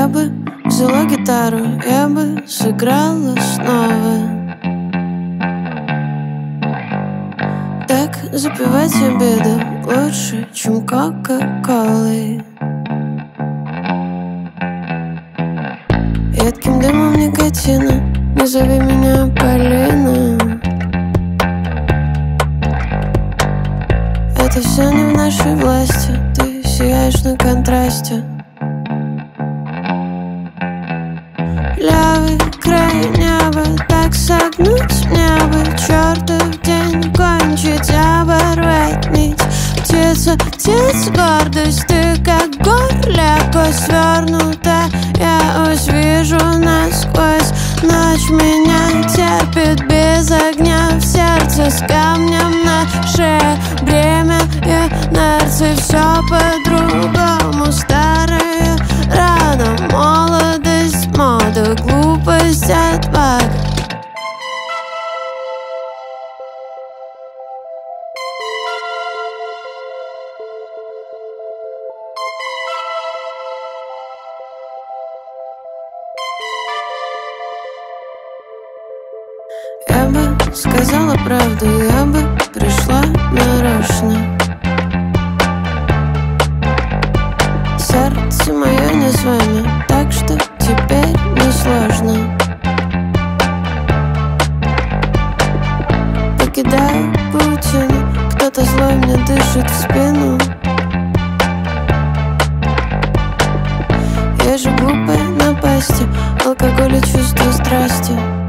Я бы взяла гитару, я бы сыграла снова. Так запивать обеды лучше, чем кока-колой. Едким дымом никотина, не зови меня Полина. Это все не в нашей власти, ты сияешь на контрасте. Левый край неба, так согнуть мне бы чертов день кончить, оборвать нить. Птица, птица, гордость, ты как горлеко свернута. Я вижу насквозь, ночь меня терпит без огня. В сердце с камнем на шее, бремя инерции. Все по-другому, старые рано, молодость, мода, глупость, отвага. Я бы сказала правду, я бы пришла нарочно. Сердце мое не с вами, так что теперь не сложно. Покидаю паутину, кто-то злой мне дышит в спину. Я же глупая напасти, алкоголь и чувство страсти.